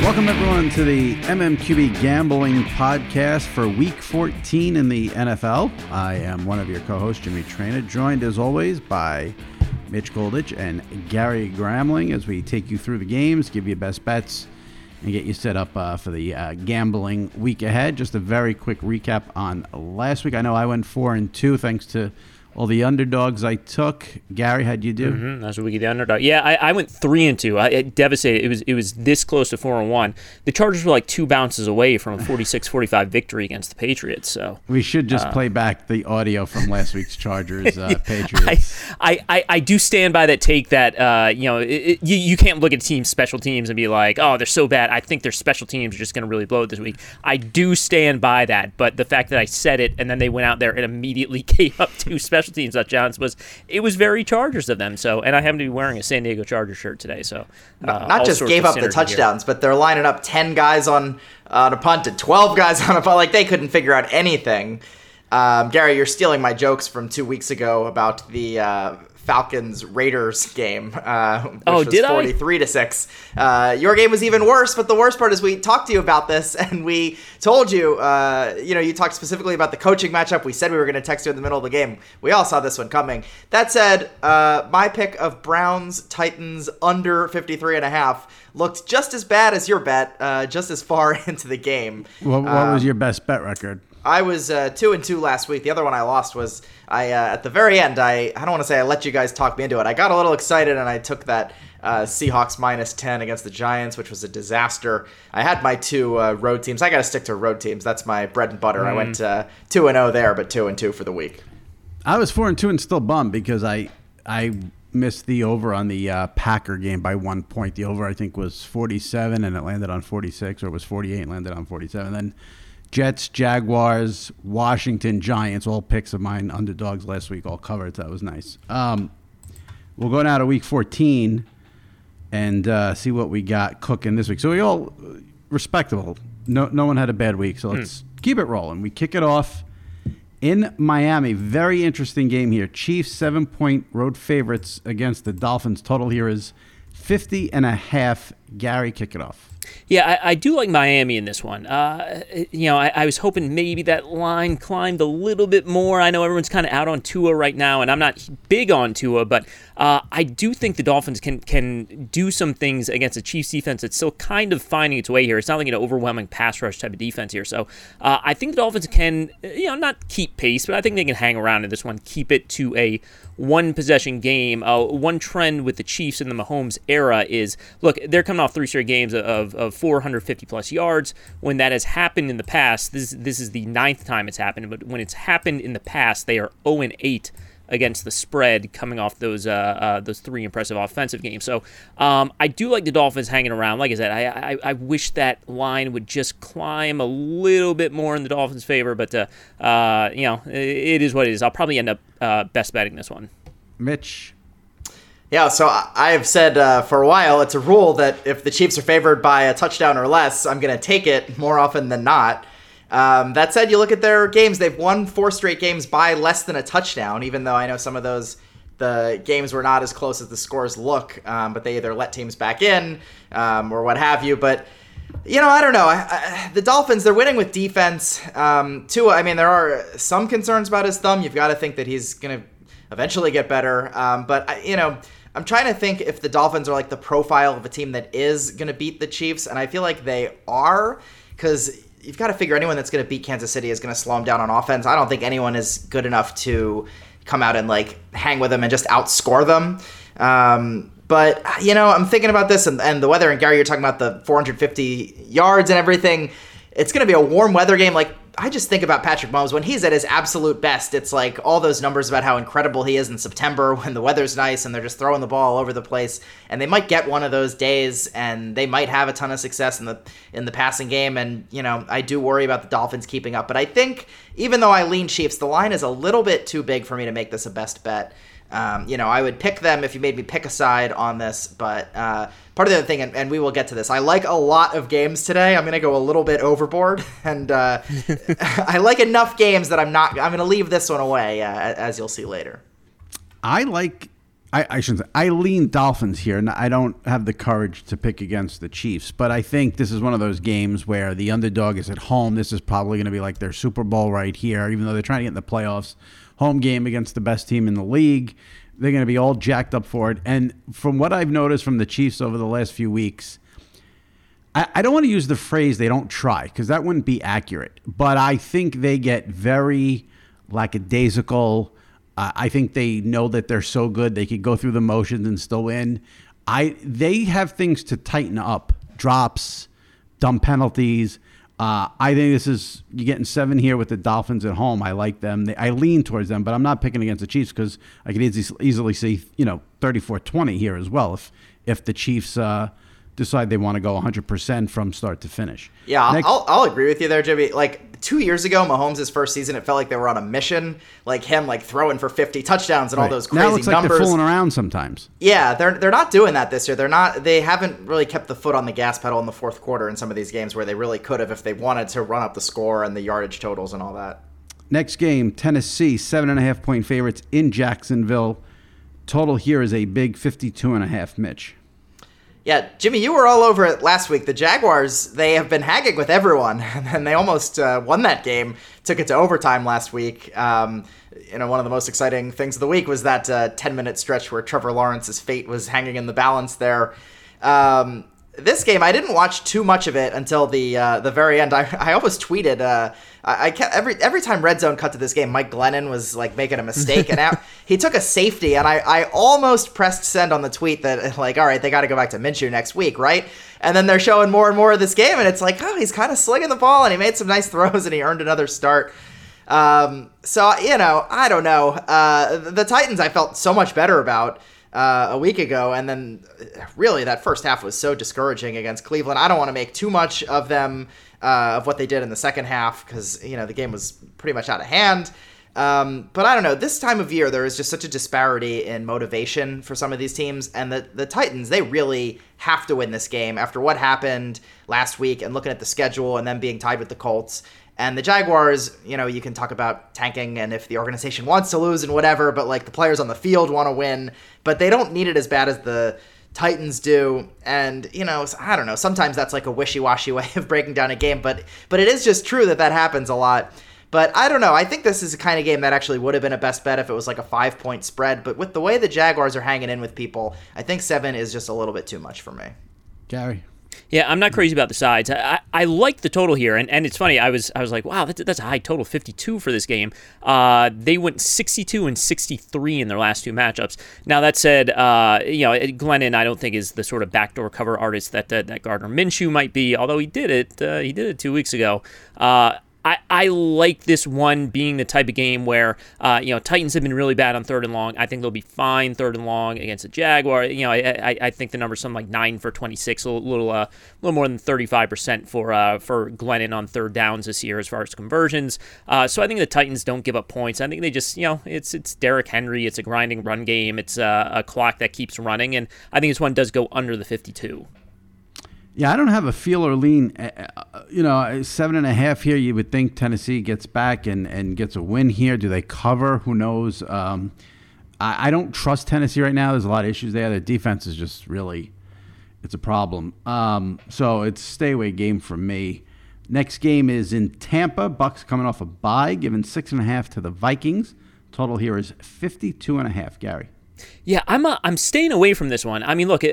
Welcome, everyone, to the MMQB Gambling Podcast for Week 14 in the NFL. I am one of your co-hosts, Jimmy Traina, joined, as always, by Mitch Goldich and Gary Gramling as we take you through the games, give you best bets, and get you set up for the gambling week ahead. Just a very quick recap on last week. I know I went 4-2 thanks to all the underdogs I took. Gary, how'd you do? That's a week of the underdog. Yeah, I went 3-2. I devastated. It was this close to 4-1. The Chargers were like 2 bounces away from a 46-45 victory against the Patriots. So we should just play back the audio from last week's Chargers Patriots. I do stand by that take that you can't look at teams' special teams and be like, oh, they're so bad. I think their special teams are just going to really blow it this week. I do stand by that, but the fact that I said it and then they went out there and immediately gave up 2 special teams touchdowns was very Chargers of them. So, and I happen to be wearing a San Diego Chargers shirt today. So, not just gave up the touchdowns, but they're lining up 10 guys on a punt and 12 guys on a punt. Like, they couldn't figure out anything. Gary, you're stealing my jokes from 2 weeks ago about the Falcons-Raiders game, which was 43-6. Your game was even worse, but the worst part is we talked to you about this, and we told you, you talked specifically about the coaching matchup. We said we were going to text you in the middle of the game. We all saw this one coming. That said, my pick of Browns-Titans under 53.5 looked just as bad as your bet, just as far into the game. What was your best bet record? I was 2-2 last week. The other one I lost was at the very end. I don't want to say I let you guys talk me into it. I got a little excited and I took that Seahawks -10 against the Giants, which was a disaster. I had my 2 road teams. I got to stick to road teams. That's my bread and butter. I went 2-0 there, but 2-2 for the week. I was 4-2 and still bummed because I missed the over on the Packer game by 1 point. The over, I think, was 47 and it landed on 46, or it was 48 and landed on 47. Then Jets, Jaguars, Washington, Giants, all picks of mine, underdogs last week, all covered. So that was nice. We'll go now to week 14 and see what we got cooking this week. So we all respectable. No one had a bad week. So let's keep it rolling. We kick it off in Miami. Very interesting game here. Chiefs 7-point road favorites against the Dolphins. Total here is 50.5. Gary, kick it off. Yeah, I do like Miami in this one. I was hoping maybe that line climbed a little bit more. I know everyone's kind of out on Tua right now, and I'm not big on Tua, but I do think the Dolphins can do some things against the Chiefs defense that's still kind of finding its way here. It's not like an overwhelming pass rush type of defense here. So I think the Dolphins can, not keep pace, but I think they can hang around in this one, keep it to a one-possession game. One trend with the Chiefs in the Mahomes era is, look, they're coming off 3 straight games of 450-plus yards. When that has happened in the past, this is the 9th time it's happened, but when it's happened in the past, they are 0-8 against the spread coming off those 3 impressive offensive games. So I do like the Dolphins hanging around. Like I said, I wish that line would just climb a little bit more in the Dolphins' favor, but it is what it is. I'll probably end up best betting this one. Mitch? Yeah, so I have said for a while, it's a rule that if the Chiefs are favored by a touchdown or less, I'm going to take it more often than not. That said, you look at their games, they've won 4 straight games by less than a touchdown, even though I know some of the games were not as close as the scores look, but they either let teams back in or what have you. But, I don't know. The Dolphins, they're winning with defense. Tua, there are some concerns about his thumb. You've got to think that he's going to eventually get better. But, I'm trying to think if the Dolphins are like the profile of a team that is going to beat the Chiefs, and I feel like they are, because you've got to figure anyone that's going to beat Kansas City is going to slow them down on offense. I don't think anyone is good enough to come out and hang with them and just outscore them. But, I'm thinking about this and the weather, and Gary, you're talking about the 450 yards and everything. It's going to be a warm weather game. I just think about Patrick Mahomes. When he's at his absolute best, it's like all those numbers about how incredible he is in September when the weather's nice and they're just throwing the ball all over the place. And they might get one of those days and they might have a ton of success in the passing game. And, I do worry about the Dolphins keeping up. But I think even though I lean Chiefs, the line is a little bit too big for me to make this a best bet. I would pick them if you made me pick a side on this, but part of the other thing, and we will get to this, I like a lot of games today. I'm going to go a little bit overboard, and I like enough games that I'm going to leave this one away, as you'll see later. I like I shouldn't say. I lean Dolphins here, and I don't have the courage to pick against the Chiefs. But I think this is one of those games where the underdog is at home. This is probably going to be like their Super Bowl right here, even though they're trying to get in the playoffs. Home game against the best team in the league. They're going to be all jacked up for it. And from what I've noticed from the Chiefs over the last few weeks, I don't want to use the phrase they don't try, because that wouldn't be accurate. But I think they get very lackadaisical. I think they know that they're so good they could go through the motions and still win. They have things to tighten up, drops, dumb penalties. I think you're getting 7 here with the Dolphins at home. I like them. I lean towards them, but I'm not picking against the Chiefs because I could easily see 34-20 here as well if the Chiefs decide they want to go 100% from start to finish. Yeah, I'll agree with you there, Jimmy. Like 2 years ago, Mahomes' first season, it felt like they were on a mission. Like him, throwing for 50 touchdowns and all those crazy numbers. Now it's like numbers. They're fooling around sometimes. Yeah, they're not doing that this year. They haven't really kept the foot on the gas pedal in the fourth quarter in some of these games where they really could have if they wanted to run up the score and the yardage totals and all that. Next game, Tennessee, 7.5-point favorites in Jacksonville. Total here is a big 52.5, Mitch. Yeah, Jimmy, you were all over it last week. The Jaguars, they have been hagging with everyone, and they almost won that game, took it to overtime last week. One of the most exciting things of the week was that 10-minute stretch where Trevor Lawrence's fate was hanging in the balance there. This game, I didn't watch too much of it until the very end. I almost tweeted. I kept every time Red Zone cut to this game, Mike Glennon was making a mistake, and he took a safety, and I almost pressed send on the tweet that all right, they got to go back to Minshew next week, right? And then they're showing more and more of this game, and it's he's kind of slinging the ball, and he made some nice throws, and he earned another start. So I don't know. The Titans I felt so much better about a week ago, and then really that first half was so discouraging against Cleveland. I don't want to make too much of them of what they did in the second half because the game was pretty much out of hand. But I don't know. This time of year, there is just such a disparity in motivation for some of these teams, and the Titans, they really have to win this game after what happened last week and looking at the schedule and then being tied with the Colts. And the Jaguars, you can talk about tanking and if the organization wants to lose and whatever, but the players on the field want to win, but they don't need it as bad as the Titans do. And, I don't know, sometimes that's a wishy-washy way of breaking down a game, but it is just true that happens a lot. But I don't know, I think this is the kind of game that actually would have been a best bet if it was a 5-point spread, but with the way the Jaguars are hanging in with people, I think 7 is just a little bit too much for me. Gary? Yeah, I'm not crazy about the sides. I like the total here, and it's funny. I was like, wow, that's a high total, 52 for this game. They went 62 and 63 in their last 2 matchups. Now that said, Glennon I don't think is the sort of backdoor cover artist that Gardner Minshew might be. Although he did it 2 weeks ago. I like this one being the type of game where, Titans have been really bad on 3rd and long. I think they'll be fine 3rd and long against the Jaguar. I think the number's something like 9 for 26, a little more than 35% for Glennon on 3rd downs this year as far as conversions. So I think the Titans don't give up points. I think they just, it's Derrick Henry. It's a grinding run game. It's a clock that keeps running, and I think this one does go under the 52. Yeah, I don't have a feel or lean. 7.5 here, you would think Tennessee gets back and gets a win here. Do they cover? Who knows? I don't trust Tennessee right now. There's a lot of issues there. Their defense is just really, it's a problem. So it's a stay away game for me. Next game is in Tampa. Bucks coming off a bye, giving 6.5 to the Vikings. Total here is 52.5. Gary? Yeah, I'm staying away from this one. I mean, look,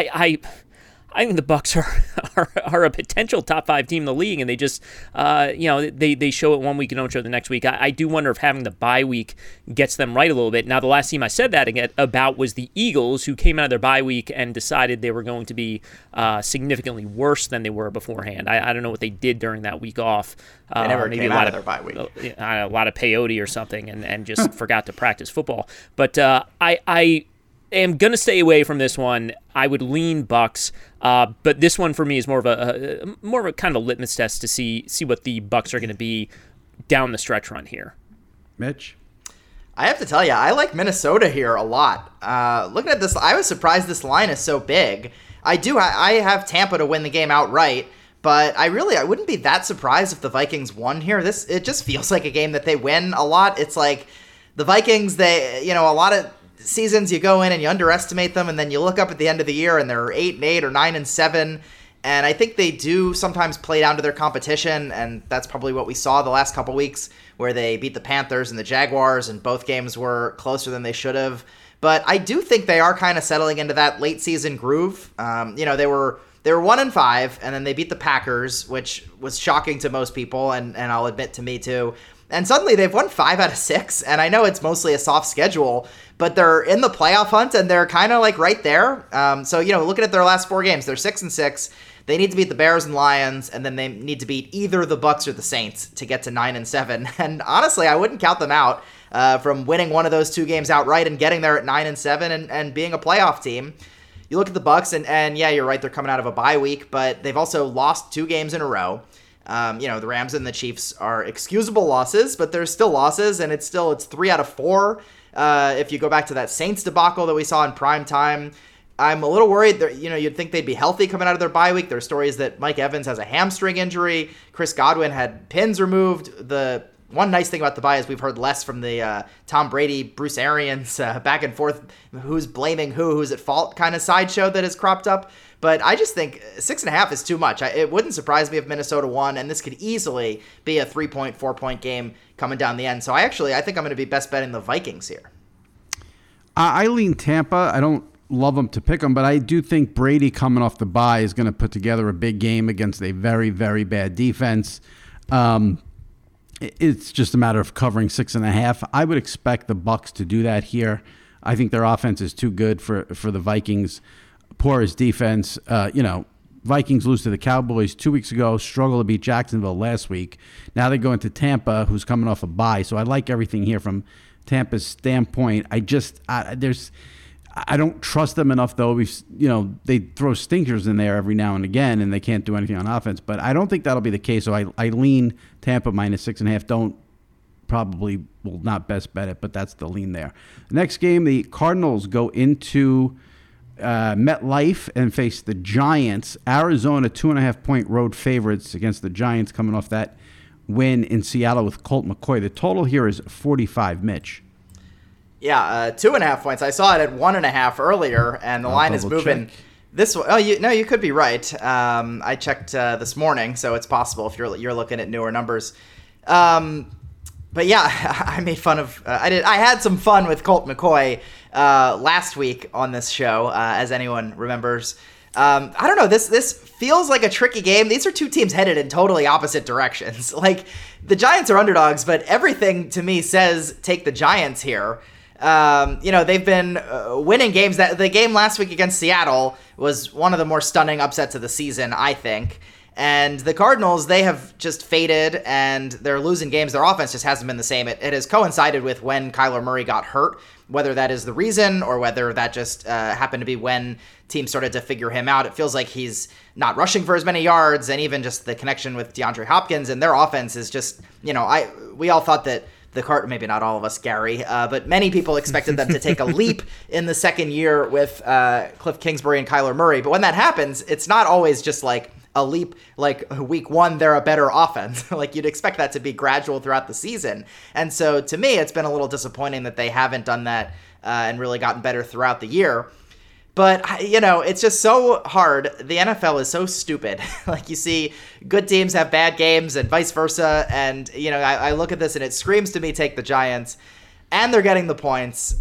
I think the Bucks are a potential top 5 team in the league, and they just, they show it one week and don't show it the next week. I do wonder if having the bye week gets them right a little bit. Now, the last team I said that about was the Eagles, who came out of their bye week and decided they were going to be significantly worse than they were beforehand. I don't know what they did during that week off. They never maybe came out of their bye week. A lot of peyote or something, and just forgot to practice football. But I am going to stay away from this one. I would lean Bucks, but this one for me is more of a kind of a litmus test to see what the Bucks are going to be down the stretch run here. Mitch? I have to tell you, I like Minnesota here a lot. Looking at this, I was surprised this line is so big. I have Tampa to win the game outright, but I wouldn't be that surprised if the Vikings won here. It just feels like a game that they win a lot. It's like the Vikings, a lot of seasons you go in and you underestimate them, and then you look up at the end of the year and they're 8-8 or 9-7. And I think they do sometimes play down to their competition, and that's probably what we saw the last couple weeks, where they beat the Panthers and the Jaguars, and both games were closer than they should have. But I do think they are kind of settling into that late season groove. They were 1-5, and then they beat the Packers, which was shocking to most people, and I'll admit to me too. And suddenly they've won 5 out of 6, and I know it's mostly a soft schedule, but they're in the playoff hunt, and they're kind of like right there. Looking at their last 4 games, they're 6-6. They need to beat the Bears and Lions, and then they need to beat either the Bucs or the Saints to get to 9-7. And honestly, I wouldn't count them out from winning one of those 2 games outright and getting there at 9-7 and being a playoff team. You look at the Bucs, and yeah, you're right, they're coming out of a bye week, but they've also lost 2 games in a row. The Rams and the Chiefs are excusable losses, but they're still losses, and it's 3 out of 4. If you go back to that Saints debacle that we saw in prime time, I'm a little worried that, you'd think they'd be healthy coming out of their bye week. There are stories that Mike Evans has a hamstring injury. Chris Godwin had pins removed. The one nice thing about the bye is we've heard less from the Tom Brady, Bruce Arians back and forth, who's blaming who's at fault kind of sideshow that has cropped up. But I just think 6.5 is too much. It wouldn't surprise me if Minnesota won, and this could easily be a 3-point, 4-point game coming down the end. So I think I'm going to be best betting the Vikings here. I lean Tampa. I don't love them to pick them, but I do think Brady coming off the bye is going to put together a big game against a very, very bad defense. It's just a matter of covering 6.5. I would expect the Bucs to do that here. I think their offense is too good for the Vikings. Poor as defense. Vikings lose to the Cowboys 2 weeks ago, struggle to beat Jacksonville last week. Now they go into Tampa, who's coming off a bye. So I like everything here from Tampa's standpoint. I don't trust them enough, though. They throw stinkers in there every now and again, and they can't do anything on offense. But I don't think that'll be the case. So I lean Tampa minus 6.5. Will not best bet it, but that's the lean there. Next game, the Cardinals go into MetLife and face the Giants. Arizona 2.5-point road favorites against the Giants, coming off that win in Seattle with Colt McCoy. The total here is 45. Mitch. Yeah, 2.5 points. I saw it at 1.5 earlier, and the line is moving this way. Oh, you could be right. I checked this morning, so it's possible if you're looking at newer numbers. But yeah, I made fun of. I had some fun with Colt McCoy last week on this show, as anyone remembers. I don't know. This feels like a tricky game. These are 2 teams headed in totally opposite directions. Like, the Giants are underdogs, but everything to me says take the Giants here. They've been winning games. That the game last week against Seattle was one of the more stunning upsets of the season, I think. And the Cardinals, they have just faded, and they're losing games. Their offense just hasn't been the same. It has coincided with when Kyler Murray got hurt, whether that is the reason or whether that just happened to be when teams started to figure him out. It feels like he's not rushing for as many yards, and even just the connection with DeAndre Hopkins, and their offense is just, we all thought that maybe not all of us, Gary, but many people expected them to take a leap in the second year with Cliff Kingsbury and Kyler Murray. But when that happens, it's not always just like a leap, like week 1, they're a better offense. Like, you'd expect that to be gradual throughout the season. And so to me, it's been a little disappointing that they haven't done that and really gotten better throughout the year. But, it's just so hard. The NFL is so stupid. Like, you see good teams have bad games and vice versa. And, I look at this and it screams to me, take the Giants. And they're getting the points.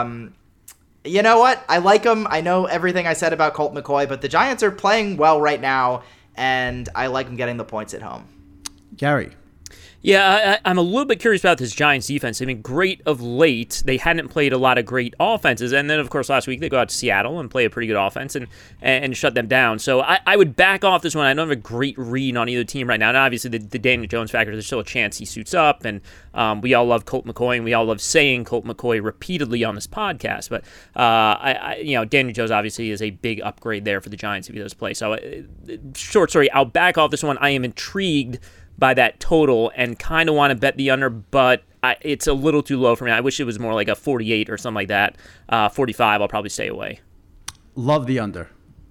You know what? I like them. I know everything I said about Colt McCoy, but the Giants are playing well right now, and I like them getting the points at home. Gary. Yeah, I'm a little bit curious about this Giants defense. I mean, great of late. They hadn't played a lot of great offenses. And then, of course, last week they go out to Seattle and play a pretty good offense and shut them down. So I would back off this one. I don't have a great read on either team right now. And obviously, the Daniel Jones factor, there's still a chance he suits up. And we all love Colt McCoy, and we all love saying Colt McCoy repeatedly on this podcast. But, Daniel Jones obviously is a big upgrade there for the Giants if he does play. So, short story, I'll back off this one. I am intrigued by that total and kind of want to bet the under, but it's a little too low for me. I wish it was more like a 48 or something like that. 45, I'll probably stay away. Love the under.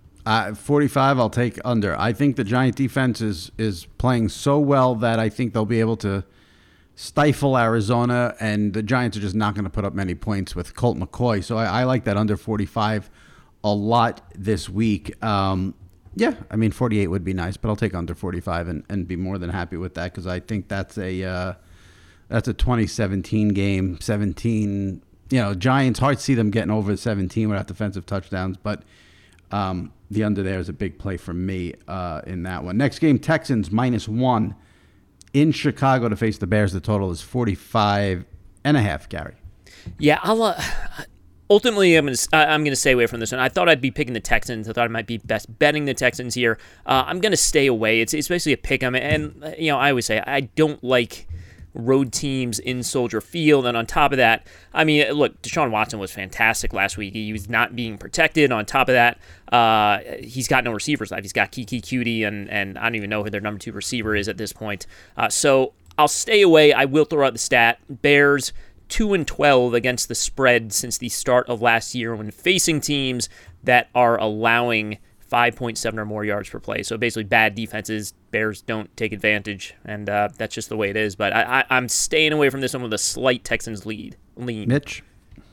45, I'll take under. I think the Giant defense is playing so well that I think they'll be able to stifle Arizona, and the Giants are just not going to put up many points with Colt McCoy. So I like that under 45 a lot this week. Yeah, I mean 48 would be nice, but I'll take under 45 and be more than happy with that because I think that's a 2017 game. 17, Giants, hard to see them getting over 17 without defensive touchdowns, but the under there is a big play for me in that one. Next game, Texans -1 in Chicago to face the Bears. The total is 45.5, Gary. Yeah, ultimately, I'm gonna stay away from this one. I thought I'd be picking the Texans. I thought I might be best betting the Texans here. I'm gonna stay away. It's basically a pick 'em, and I always say I don't like road teams in Soldier Field. And on top of that, I mean, look, Deshaun Watson was fantastic last week. He was not being protected. On top of that, he's got no receivers left. He's got Kiki Cutie, and I don't even know who their number 2 receiver is at this point. So I'll stay away. I will throw out the stat. Bears 2-12 against the spread since the start of last year when facing teams that are allowing 5.7 or more yards per play. So basically bad defenses. Bears don't take advantage, and that's just the way it is. But I'm staying away from this one with a slight Texans lean. Mitch?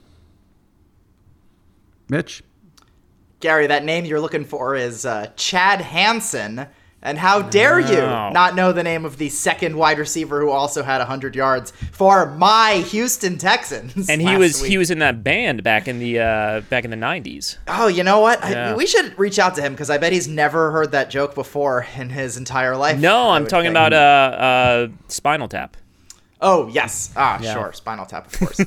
Gary, that name you're looking for is Chad Hansen. And how dare you not know the name of the second wide receiver who also had 100 yards for my Houston Texans? And he was in that band back in the 90s. Oh, you know what? Yeah. We should reach out to him because I bet he's never heard that joke before in his entire life. No, I'm talking about Spinal Tap. Oh, yes. Yeah. Sure. Spinal Tap, of course.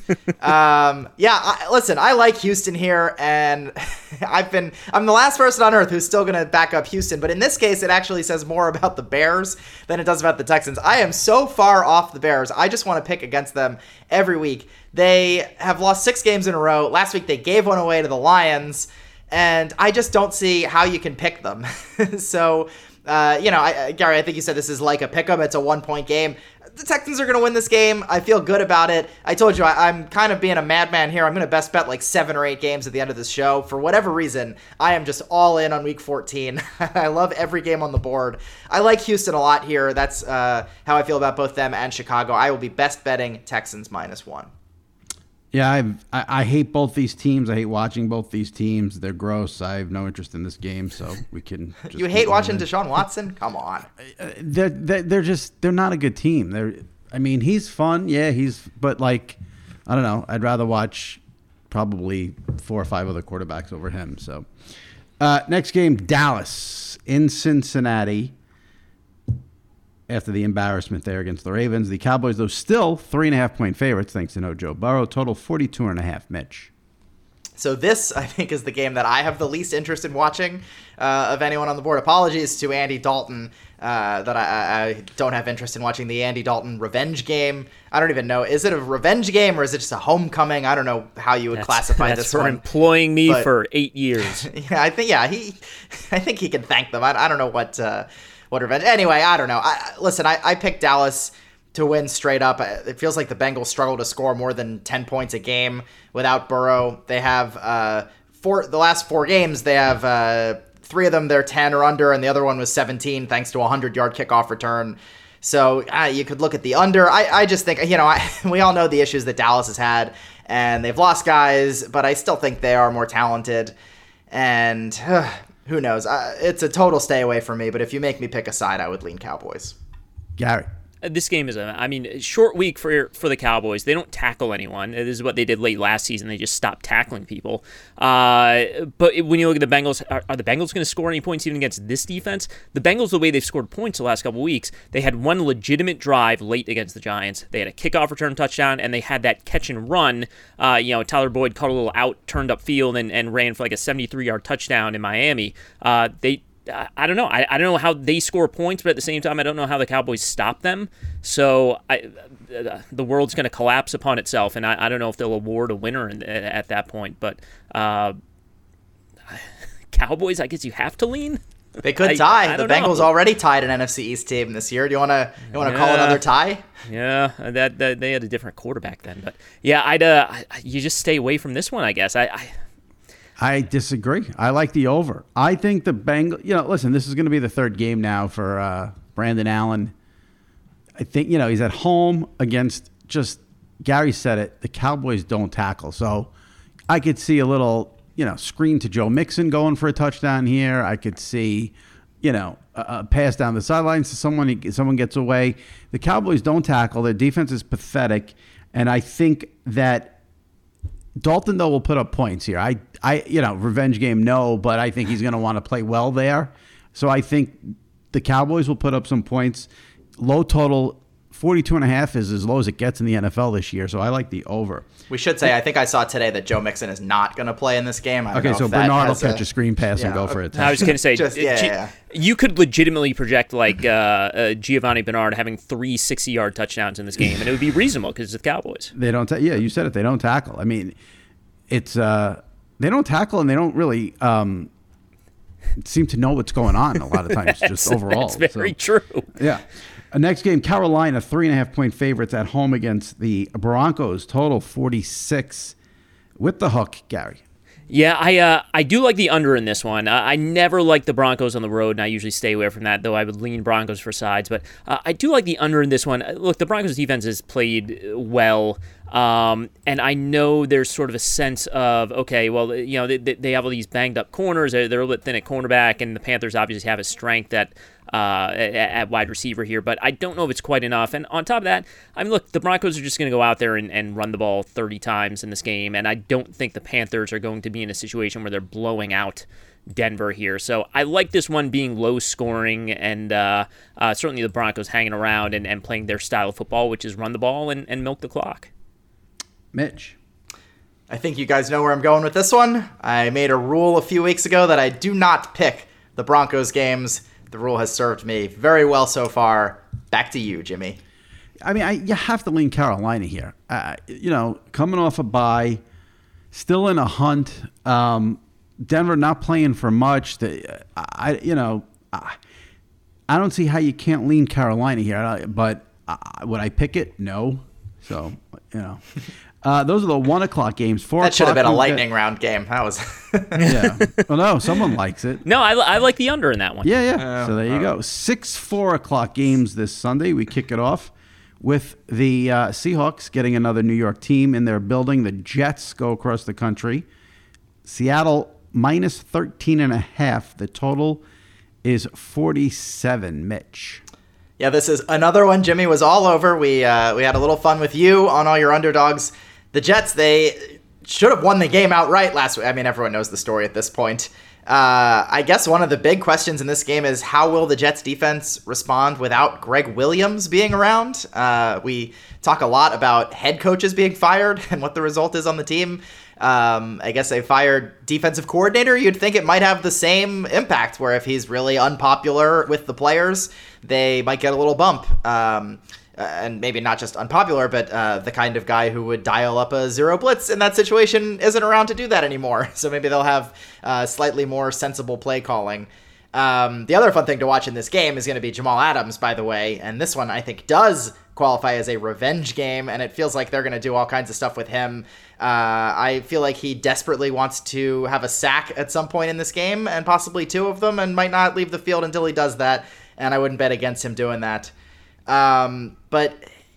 Listen, I like Houston here, and I'm the last person on earth who's still going to back up Houston, but in this case, it actually says more about the Bears than it does about the Texans. I am so far off the Bears. I just want to pick against them every week. They have lost 6 games in a row. Last week, they gave one away to the Lions, and I just don't see how you can pick them. So, Gary, I think you said this is like a pick 'em. It's a 1-point game. The Texans are going to win this game. I feel good about it. I told you I'm kind of being a madman here. I'm going to best bet like 7 or 8 games at the end of this show. For whatever reason, I am just all in on week 14. I love every game on the board. I like Houston a lot here. That's how I feel about both them and Chicago. I will be best betting Texans -1. Yeah, I hate both ththese teams. I hate watching both these teams. They're gross. I have no interest in this game, so we can. Just you hate watching Deshaun Watson? Come on. They're not a good team. He's fun. Yeah, but I don't know. I'd rather watch probably 4 or 5 other quarterbacks over him. So, next game, Dallas in Cincinnati. After the embarrassment there against the Ravens. The Cowboys, though, still 3.5-point favorites, thanks to no Joe Burrow. Total 42.5, Mitch. So this, I think, is the game that I have the least interest in watching of anyone on the board. Apologies to Andy Dalton that I don't have interest in watching the Andy Dalton revenge game. I don't even know. Is it a revenge game or is it just a homecoming? I don't know how you would classify this one. That's for employing me for 8 years. I think he can thank them. I don't know what revenge. Anyway, I don't know. I picked Dallas to win straight up. It feels like the Bengals struggle to score more than 10 points a game without Burrow. They have the last 4 games, they have 3 of them they're 10 or under, and the other one was 17 thanks to a 100-yard kickoff return. So you could look at the under. I just think, we all know the issues that Dallas has had, and they've lost guys, but I still think they are more talented. And who knows? It's a total stay away from me, but if you make me pick a side, I would lean Cowboys. Gary. This game is short week for the Cowboys. They don't tackle anyone. This is what they did late last season. They just stopped tackling people. But when you look at the Bengals, are the Bengals going to score any points even against this defense? The Bengals, the way they've scored points the last couple of weeks, they had one legitimate drive late against the Giants. They had a kickoff return touchdown, and they had that catch and run. Tyler Boyd caught a little out, turned up field, and ran for like a 73-yard touchdown in Miami. I don't know. I don't know how they score points, but at the same time, I don't know how the Cowboys stop them. So the world's going to collapse upon itself, and I don't know if they'll award a winner at that point. But Cowboys, I guess you have to lean. They could tie. The Bengals already tied an NFC East team this year. Do you want to call another tie? Yeah, that they had a different quarterback then. But yeah, you just stay away from this one, I guess. I disagree. I like the over. I think the Bengals, listen, this is going to be the 3rd game now for Brandon Allen. I think, he's at home against Gary said it, the Cowboys don't tackle. So I could see a little, screen to Joe Mixon going for a touchdown here. I could see, a pass down the sidelines to someone gets away. The Cowboys don't tackle. Their defense is pathetic. And I think that Dalton, though, will put up points here. Revenge game, no, but I think he's going to want to play well there. So I think the Cowboys will put up some points. Low total, 42.5 is as low as it gets in the NFL this year, so I like the over. We should say, I think I saw today that Joe Mixon is not going to play in this game. Okay, so Bernard will catch a screen pass and go for it. I was going to say, you could legitimately project Giovanni Bernard having 3 60-yard touchdowns in this game, and it would be reasonable because it's the Cowboys. They don't. You said it. They don't tackle. I mean, it's they don't tackle, and they don't really seem to know what's going on a lot of times. Just overall, that's very true. Yeah. Next game, Carolina, 3.5-point favorites at home against the Broncos. Total 46 with the hook, Gary. Yeah, I do like the under in this one. I never like the Broncos on the road, and I usually stay away from that, though I would lean Broncos for sides. But I do like the under in this one. Look, the Broncos defense has played well, and I know there's sort of a sense of, okay, well, they have all these banged-up corners. They're a little bit thin at cornerback, and the Panthers obviously have a strength at wide receiver here, but I don't know if it's quite enough. And on top of that, look, the Broncos are just going to go out there and run the ball 30 times in this game, and I don't think the Panthers are going to be in a situation where they're blowing out Denver here. So I like this one being low scoring, and certainly the Broncos hanging around and playing their style of football, which is run the ball and milk the clock. Mitch. I think you guys know where I'm going with this one. I made a rule a few weeks ago that I do not pick the Broncos games. The rule has served me very well so far. Back to you, Jimmy. I mean, you have to lean Carolina here. Coming off a bye, still in a hunt. Denver not playing for much. I don't see how you can't lean Carolina here. But would I pick it? No. So, those are the 1:00 games. 4 that should have been a lightning round game. That was. Yeah. Well, no, someone likes it. No, I like the under in that one. Yeah. So there you go. 6 4:00 games this Sunday. We kick it off with the Seahawks getting another New York team in their building. The Jets go across the country. Seattle minus 13.5. The total is 47. Mitch. Yeah, this is another one Jimmy was all over. We had a little fun with you on all your underdogs. The Jets, they should have won the game outright last week. I mean, everyone knows the story at this point. I guess one of the big questions in this game is how will the Jets defense respond without Greg Williams being around? We talk a lot about head coaches being fired and what the result is on the team. I guess they fired defensive coordinator. You'd think it might have the same impact, where if he's really unpopular with the players, they might get a little bump. And maybe not just unpopular, but the kind of guy who would dial up a zero blitz in that situation isn't around to do that anymore. So maybe they'll have slightly more sensible play calling. The other fun thing to watch in this game is going to be Jamal Adams, by the way. And this one, I think, does qualify as a revenge game, and it feels like they're going to do all kinds of stuff with him. I feel like he desperately wants to have a sack at some point in this game, and possibly 2 of them, and might not leave the field until he does that, and I wouldn't bet against him doing that. But,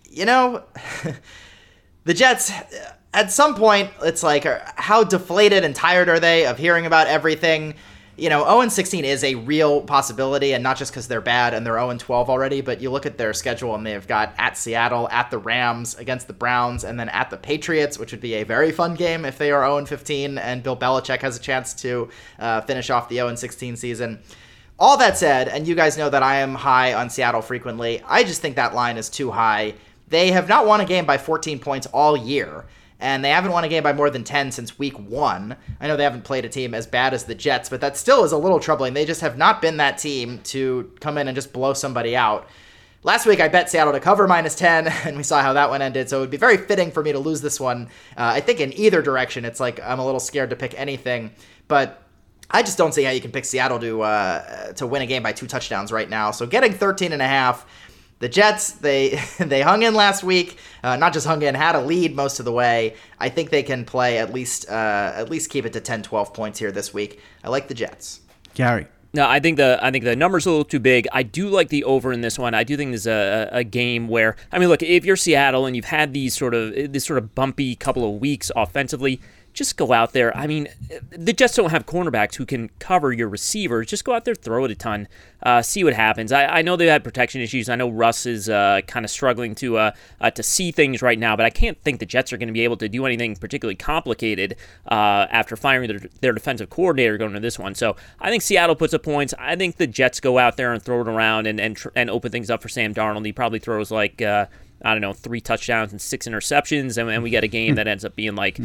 the Jets, at some point, it's like, how deflated and tired are they of hearing about everything? 0-16 is a real possibility, and not just because they're bad and they're 0-12 already, but you look at their schedule and they've got at Seattle, at the Rams, against the Browns, and then at the Patriots, which would be a very fun game if they are 0-15 and Bill Belichick has a chance to finish off the 0-16 season. All that said, and you guys know that I am high on Seattle frequently, I just think that line is too high. They have not won a game by 14 points all year, and they haven't won a game by more than 10 since week 1. I know they haven't played a team as bad as the Jets, but that still is a little troubling. They just have not been that team to come in and just blow somebody out. Last week, I bet Seattle to cover -10, and we saw how that one ended, so it would be very fitting for me to lose this one. I think in either direction, it's like I'm a little scared to pick anything, but I just don't see how you can pick Seattle to win a game by 2 touchdowns right now. So getting 13.5. The Jets, they hung in last week. Not just hung in, had a lead most of the way. I think they can play at least keep it to 10, 12 points here this week. I like the Jets. Gary. No, I think the number's a little too big. I do like the over in this one. I do think there's a game where, I mean, look, if you're Seattle and you've had this sort of bumpy couple of weeks offensively, just go out there. I mean, the Jets don't have cornerbacks who can cover your receivers. Just go out there, throw it a ton, see what happens. I know they've had protection issues. I know Russ is kind of struggling to see things right now, but I can't think the Jets are going to be able to do anything particularly complicated after firing their defensive coordinator going into this one. So I think Seattle puts up points. I think the Jets go out there and throw it around and open things up for Sam Darnold. He probably throws like 3 touchdowns and 6 interceptions, and we get a game that ends up being like,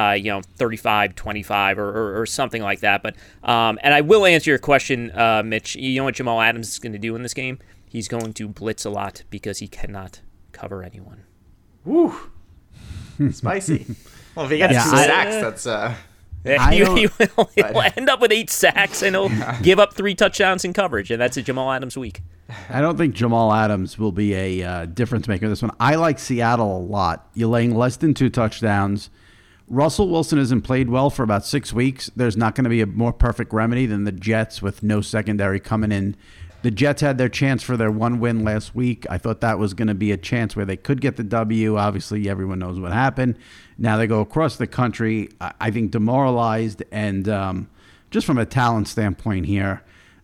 35-25 or something like that. But and I will answer your question, Mitch. You know what Jamal Adams is going to do in this game? He's going to blitz a lot because he cannot cover anyone. Woo, spicy. Well, if he gets 2 sacks, that's. He'll end up with 8 sacks, and he'll give up 3 touchdowns in coverage, and that's a Jamal Adams week. I don't think Jamal Adams will be a difference maker in this one. I like Seattle a lot. You're laying less than 2 touchdowns. Russell Wilson hasn't played well for about 6 weeks. There's not going to be a more perfect remedy than the Jets with no secondary coming in. The Jets had their chance for their 1 win last week. I thought that was going to be a chance where they could get the W. Obviously, everyone knows what happened. Now they go across the country, I think demoralized. And just from a talent standpoint here,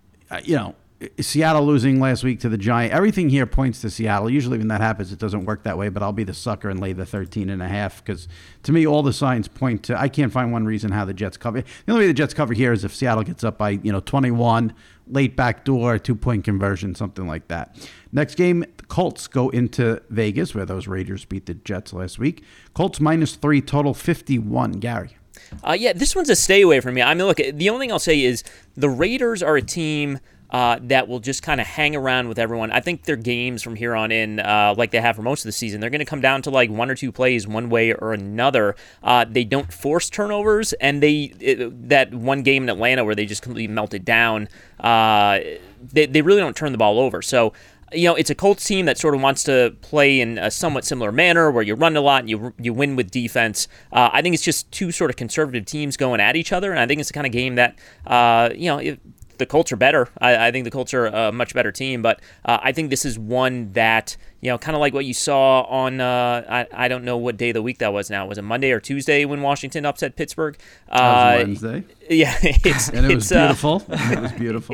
Seattle losing last week to the Giants. Everything here points to Seattle. Usually when that happens, it doesn't work that way, but I'll be the sucker and lay the 13.5 because to me, all the signs point to, I can't find one reason how the Jets cover. The only way the Jets cover here is if Seattle gets up by, 21, late backdoor, 2-point conversion, something like that. Next game, the Colts go into Vegas where those Raiders beat the Jets last week. Colts -3, total 51. Gary. Yeah, this one's a stay away from me. I mean, look, the only thing I'll say is the Raiders are a team that will just kind of hang around with everyone. I think their games from here on in, like they have for most of the season, they're going to come down to like 1 or 2 plays one way or another. They don't force turnovers, and that one game in Atlanta where they just completely melted down, they really don't turn the ball over. So, it's a Colts team that sort of wants to play in a somewhat similar manner where you run a lot and you win with defense. I think it's just 2 sort of conservative teams going at each other, and I think it's the kind of game that, the Colts are better. I think the Colts are a much better team, but I think this is one that, kind of like what you saw on, I don't know what day of the week that was now. Was it Monday or Tuesday when Washington upset Pittsburgh? That was Wednesday. Yeah. It was beautiful. It was beautiful.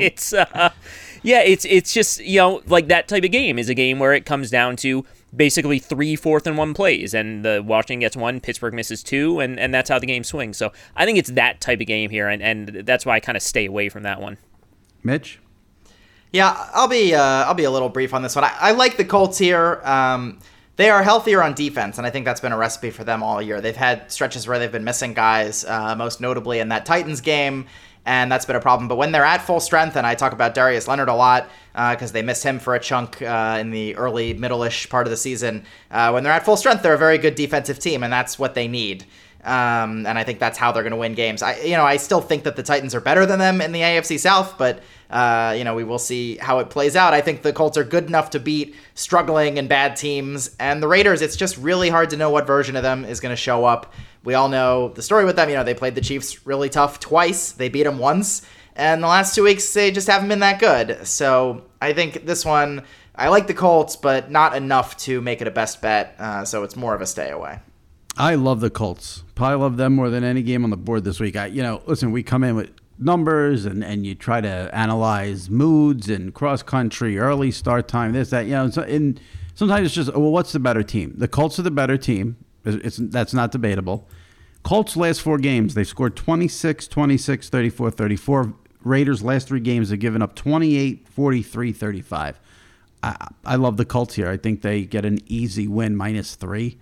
It's just, like that type of game is a game where it comes down to basically 3 4th-and-1 plays, and the Washington gets 1, Pittsburgh misses 2, and that's how the game swings. So I think it's that type of game here, and that's why I kind of stay away from that one. Mitch? Yeah, I'll be a little brief on this one. I like the Colts here. They are healthier on defense, and I think that's been a recipe for them all year. They've had stretches where they've been missing guys, most notably in that Titans game, and that's been a problem. But when they're at full strength, and I talk about Darius Leonard a lot because they missed him for a chunk in the early, middle-ish part of the season. When they're at full strength, they're a very good defensive team, and that's what they need. And I think that's how they're going to win games. I still think that the Titans are better than them in the AFC South, but we will see how it plays out. I think the Colts are good enough to beat struggling and bad teams, and the Raiders, it's just really hard to know what version of them is going to show up. We all know the story with them. They played the Chiefs really tough twice. They beat them once, and the last 2 weeks they just haven't been that good. So I think this one, I like the Colts, but not enough to make it a best bet. So it's more of a stay away. I love the Colts. Probably love them more than any game on the board this week. Listen, we come in with numbers and you try to analyze moods and cross country, early start time, this, that, and sometimes it's just, well, what's the better team? The Colts are the better team. That's not debatable. Colts last 4 games, they've scored 26, 26, 34, 34. Raiders last 3 games have given up 28, 43, 35. I love the Colts here. I think they get an easy win, -3.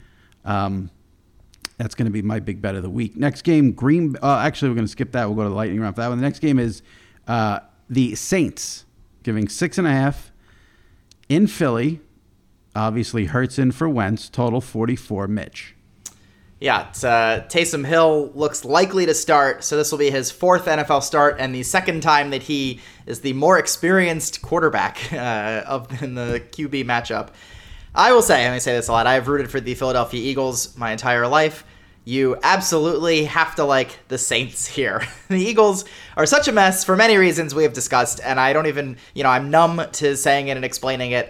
That's going to be my big bet of the week. Next game, actually, we're going to skip that. We'll go to the lightning round for that one. The next game is the Saints, giving 6.5 in Philly. Obviously, Hurts in for Wentz. Total 44. Mitch. Yeah, Taysom Hill looks likely to start, so this will be his 4th NFL start and the second time that he is the more experienced quarterback in the QB matchup. I will say, and I say this a lot, I have rooted for the Philadelphia Eagles my entire life. you absolutely have to like the Saints here. The Eagles are such a mess for many reasons we have discussed, and I don't even, I'm numb to saying it and explaining it.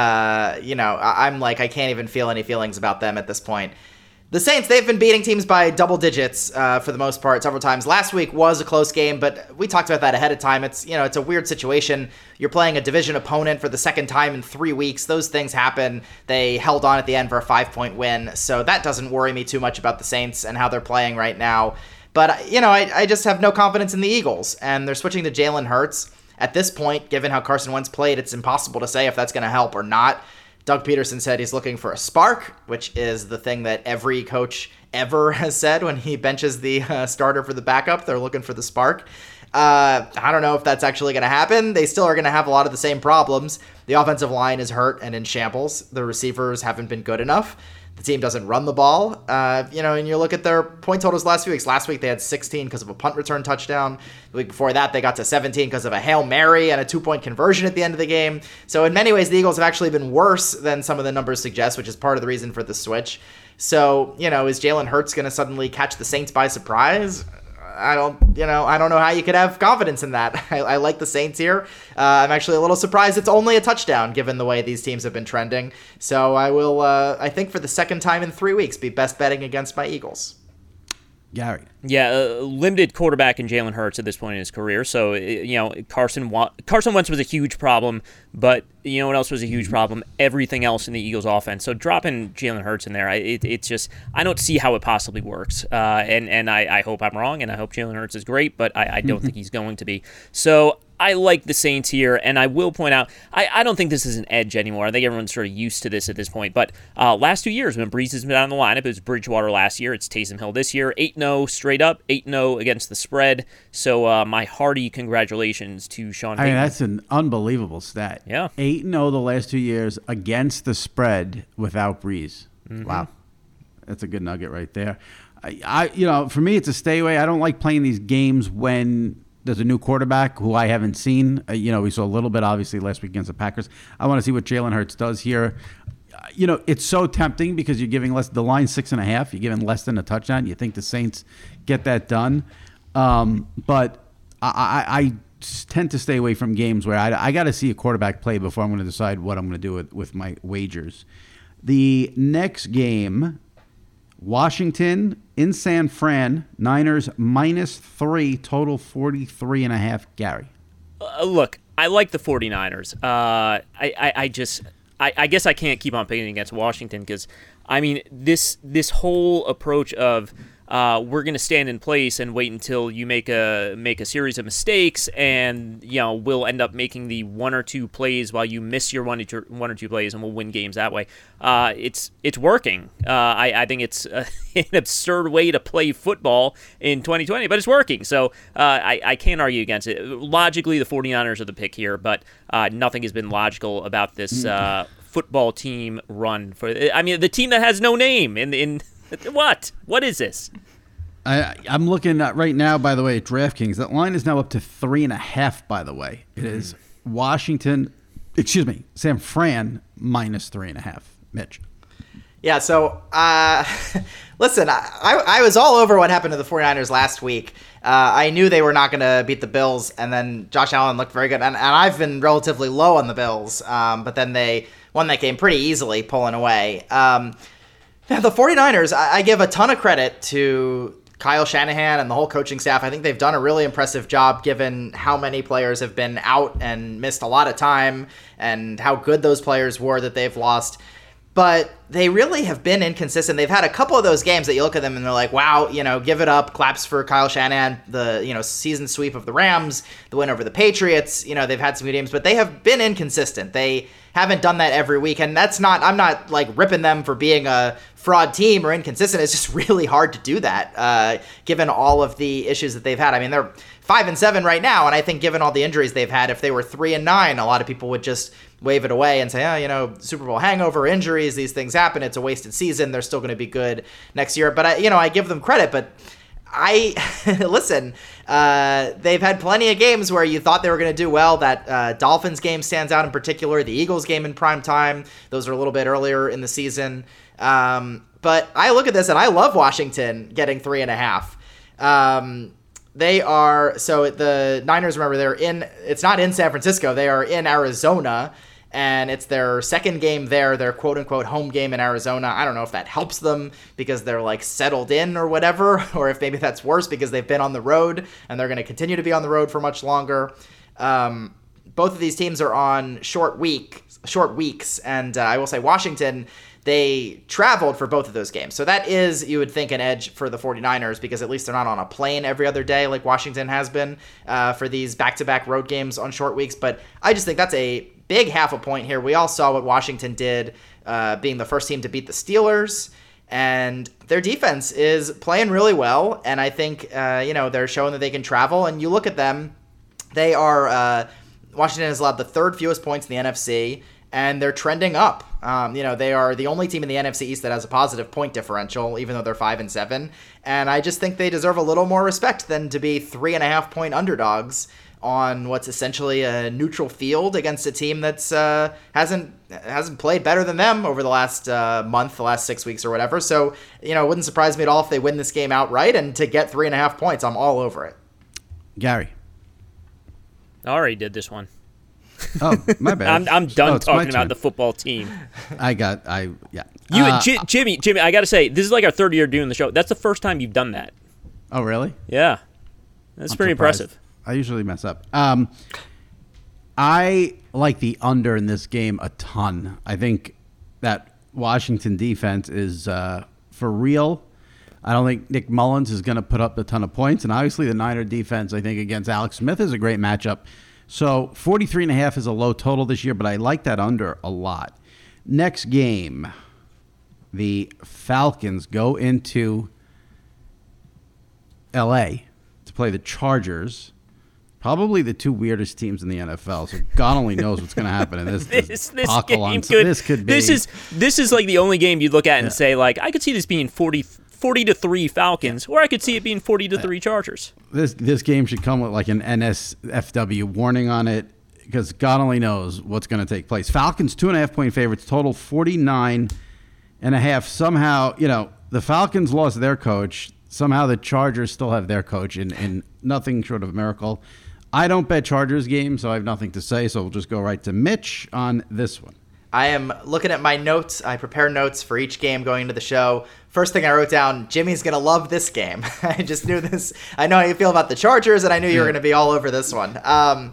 I'm like, I can't even feel any feelings about them at this point. The Saints, they've been beating teams by double digits for the most part several times. Last week was a close game, but we talked about that ahead of time. It's a weird situation. You're playing a division opponent for the second time in 3 weeks. Those things happen. They held on at the end for a 5-point win, so that doesn't worry me too much about the Saints and how they're playing right now. But, I just have no confidence in the Eagles, and they're switching to Jalen Hurts. At this point, given how Carson Wentz played, it's impossible to say if that's going to help or not. Doug Peterson said he's looking for a spark, which is the thing that every coach ever has said when he benches the starter for the backup. They're looking for the spark. I don't know if that's actually going to happen. They still are going to have a lot of the same problems. The offensive line is hurt and in shambles. The receivers haven't been good enough. The team doesn't run the ball. And you look at their point totals last few weeks. Last week they had 16 because of a punt return touchdown. The week before that they got to 17 because of a Hail Mary and a 2-point conversion at the end of the game. So in many ways the Eagles have actually been worse than some of the numbers suggest, which is part of the reason for the switch. So, is Jalen Hurts going to suddenly catch the Saints by surprise? I don't know how you could have confidence in that. I like the Saints here. I'm actually a little surprised it's only a touchdown given the way these teams have been trending. So I will, I think for the second time in 3 weeks, be best betting against my Eagles. Gary. Yeah, limited quarterback in Jalen Hurts at this point in his career. So, Carson Wentz was a huge problem, but you know what else was a huge problem? Everything else in the Eagles offense. So dropping Jalen Hurts in there, it's just, I don't see how it possibly works. And I hope I'm wrong, and I hope Jalen Hurts is great, but I don't think he's going to be. So I like the Saints here, and I will point out, I don't think this is an edge anymore. I think everyone's sort of used to this at this point. But last 2 years, when Breeze has been on the lineup, it was Bridgewater last year. It's Taysom Hill this year. 8-0 straight up, 8-0 against the spread. So my hearty congratulations to Sean Payton. That's an unbelievable stat. Yeah. 8-0 the last 2 years against the spread without Breeze. Mm-hmm. Wow. That's a good nugget right there. For me, it's a stay away. I don't like playing these games when there's a new quarterback who I haven't seen. We saw a little bit, obviously, last week against the Packers. I want to see what Jalen Hurts does here. It's so tempting because you're giving less. The line's 6.5. You're giving less than a touchdown. You think the Saints get that done. But I tend to stay away from games where I got to see a quarterback play before I'm going to decide what I'm going to do with my wagers. The next game, Washington in San Fran, Niners -3, total 43.5. Gary. Look, I like the 49ers. I guess I can't keep on picking against Washington because, this whole approach of we're going to stand in place and wait until you make a series of mistakes, and we'll end up making the 1 or 2 plays while you miss your one or two plays, and we'll win games that way. It's working. I think it's an absurd way to play football in 2020, but it's working. So I can't argue against it. Logically, the 49ers are the pick here, but nothing has been logical about this football team run for. The team that has no name in. What is this? I'm looking at right now, by the way, at DraftKings. That line is now up to 3.5, by the way. It is San Fran -3.5. Mitch. Yeah, so, listen, I was all over what happened to the 49ers last week. I knew they were not going to beat the Bills, and then Josh Allen looked very good. And I've been relatively low on the Bills, but then they won that game pretty easily, pulling away. Now, the 49ers, I give a ton of credit to Kyle Shanahan and the whole coaching staff. I think they've done a really impressive job given how many players have been out and missed a lot of time and how good those players were that they've lost. But they really have been inconsistent. They've had a couple of those games that you look at them and they're like, wow, give it up. Claps for Kyle Shanahan, the, season sweep of the Rams, the win over the Patriots. They've had some good games, but they have been inconsistent. They haven't done that every week. And I'm not like ripping them for being a fraud team or inconsistent. It's just really hard to do that, given all of the issues that they've had. They're 5-7 right now. And I think given all the injuries they've had, if they were 3-9, a lot of people would just wave it away and say, Super Bowl hangover, injuries, these things happen. It's a wasted season. They're still going to be good next year. But I give them credit, but listen, they've had plenty of games where you thought they were going to do well. That Dolphins game stands out in particular, the Eagles game in prime time. Those are a little bit earlier in the season. But I look at this and I love Washington getting 3.5. They are, so the Niners, remember, it's not in San Francisco, they are in Arizona, and it's their second game there, their quote-unquote home game in Arizona. I don't know if that helps them because they're like settled in or whatever, or if maybe that's worse because they've been on the road and they're going to continue to be on the road for much longer. Both of these teams are on short weeks, and I will say Washington, they traveled for both of those games. So that is, you would think, an edge for the 49ers because at least they're not on a plane every other day like Washington has been for these back-to-back road games on short weeks. But I just think that's a big half a point here. We all saw what Washington did being the first team to beat the Steelers. And their defense is playing really well. And I think, they're showing that they can travel. And you look at them, they are, Washington has allowed the third fewest points in the NFC. And they're trending up. They are the only team in the NFC East that has a positive point differential, even though they're 5-7. And I just think they deserve a little more respect than to be 3.5 point underdogs on what's essentially a neutral field against a team that's hasn't played better than them over the last month, the last 6 weeks or whatever. So, it wouldn't surprise me at all if they win this game outright. And to get 3.5 points, I'm all over it. Gary. I already did this one. Oh, my bad. I'm done talking about the football team. Jimmy, I got to say, this is like our third year doing the show. That's the first time you've done that. Oh, really? Yeah. That's pretty impressive. I usually mess up. I like the under in this game a ton. I think that Washington defense is for real. I don't think Nick Mullins is going to put up a ton of points. And obviously the Niner defense, I think, against Alex Smith is a great matchup. So 43.5 is a low total this year, but I like that under a lot. Next game, the Falcons go into L.A. to play the Chargers, probably the two weirdest teams in the NFL. So God only knows what's going to happen in this game. This could be. This is like the only game you'd look at and say, like, I could see this being 40-3 Falcons, or I could see it being 40-3 Chargers. This game should come with like an NSFW warning on it because God only knows what's going to take place. Falcons 2.5 point favorites, total 49.5. Somehow, the Falcons lost their coach. Somehow the Chargers still have their coach in nothing short of a miracle. I don't bet Chargers games, so I have nothing to say. So we'll just go right to Mitch on this one. I am looking at my notes. I prepare notes for each game going into the show. First thing I wrote down, Jimmy's going to love this game. I just knew this. I know how you feel about the Chargers, and I knew you were going to be all over this one.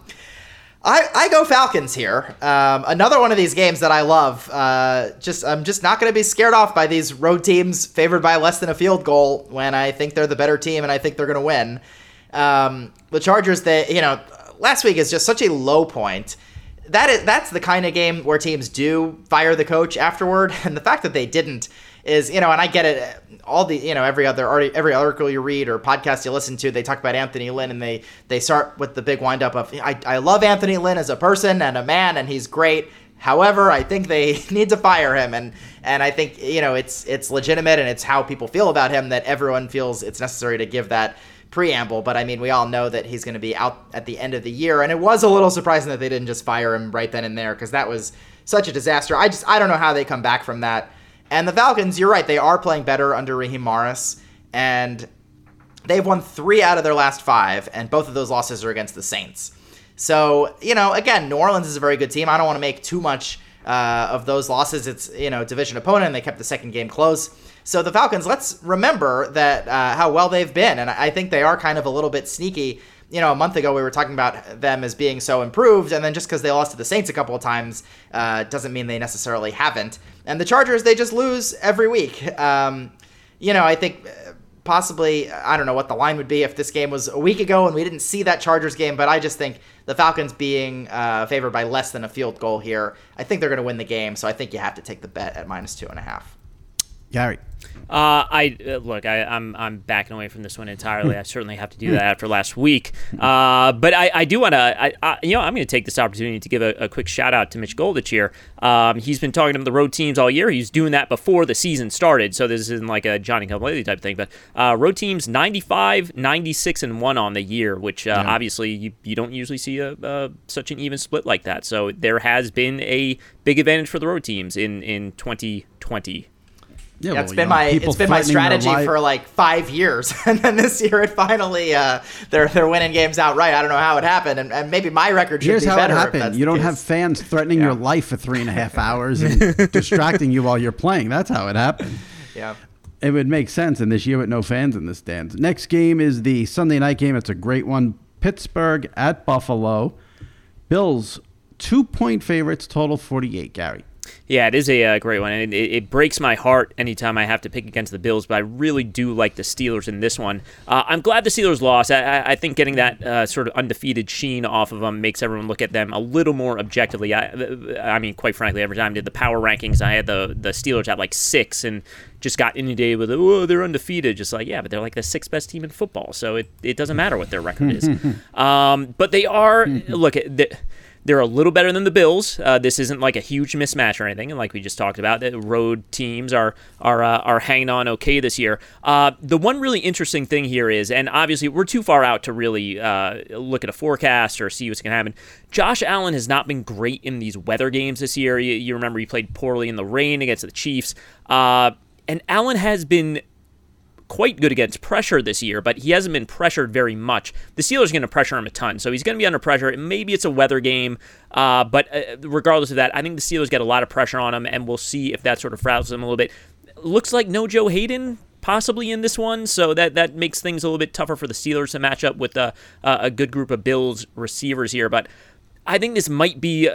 I go Falcons here. Another one of these games that I love. I'm just not going to be scared off by these road teams favored by less than a field goal when I think they're the better team and I think they're going to win. The Chargers, last week is just such a low point. That's the kind of game where teams do fire the coach afterward, and the fact that they didn't is, and I get it. All the, every article you read or podcast you listen to, they talk about Anthony Lynn, and they start with the big windup of, I love Anthony Lynn as a person and a man, and he's great. However, I think they need to fire him, and I think it's legitimate, and it's how people feel about him that everyone feels it's necessary to give that preamble. But I mean, we all know that he's going to be out at the end of the year, and it was a little surprising that they didn't just fire him right then and there because that was such a disaster. I don't know how they come back from that. And the Falcons, you're right, they are playing better under Raheem Morris, and they've won 3 out of their last 5, and both of those losses are against the Saints. So, again, New Orleans is a very good team. I don't want to make too much of those losses. It's, division opponent, and they kept the second game close. So the Falcons, let's remember that how well they've been, and I think they are kind of a little bit sneaky. A month ago we were talking about them as being so improved, and then just because they lost to the Saints a couple of times doesn't mean they necessarily haven't. And the Chargers, they just lose every week. I think possibly, I don't know what the line would be if this game was a week ago and we didn't see that Chargers game, but I just think the Falcons being favored by less than a field goal here, I think they're going to win the game, so I think you have to take the bet at -2.5. Gary. I'm backing away from this one entirely. I certainly have to do that after last week. But I do want to, I'm going to take this opportunity to give a quick shout out to Mitch Goldich here. He's been talking to the road teams all year. He's doing that before the season started, so this isn't like a Johnny Come Lately type thing. But road teams 95, 96-1 on the year, which obviously you don't usually see such an even split like that. So there has been a big advantage for the road teams in 2020. Yeah, it's been my strategy for like 5 years, and then this year it finally they're winning games outright. I don't know how it happened, and maybe my record should be better. Here's how it happened: you don't have fans threatening your life for 3.5 hours and distracting you while you're playing. That's how it happened. Yeah, it would make sense in this year with no fans in the stands. Next game is the Sunday night game. It's a great one: Pittsburgh at Buffalo. Bills 2-point favorites, total 48. Gary. Yeah, it is a great one, and it breaks my heart anytime I have to pick against the Bills, but I really do like the Steelers in this one. I'm glad the Steelers lost. I think getting that sort of undefeated sheen off of them makes everyone look at them a little more objectively. I mean, quite frankly, every time I did the power rankings, I had the Steelers at like 6 and just got inundated with, oh, they're undefeated. Just like, yeah, but they're like the 6th best team in football, so it doesn't matter what their record is. But they are, look, they're a little better than the Bills. This isn't like a huge mismatch or anything, and like we just talked about, the road teams are hanging on okay this year. The one really interesting thing here is, and obviously we're too far out to really look at a forecast or see what's going to happen. Josh Allen has not been great in these weather games this year. You remember he played poorly in the rain against the Chiefs, and Allen has been quite good against pressure this year, but he hasn't been pressured very much. The Steelers are going to pressure him a ton, so he's going to be under pressure. Maybe it's a weather game, but regardless of that, I think the Steelers get a lot of pressure on him, and we'll see if that sort of frazzles him a little bit. Looks like no Joe Hayden possibly in this one, so that makes things a little bit tougher for the Steelers to match up with a good group of Bills receivers here, but I think this might be...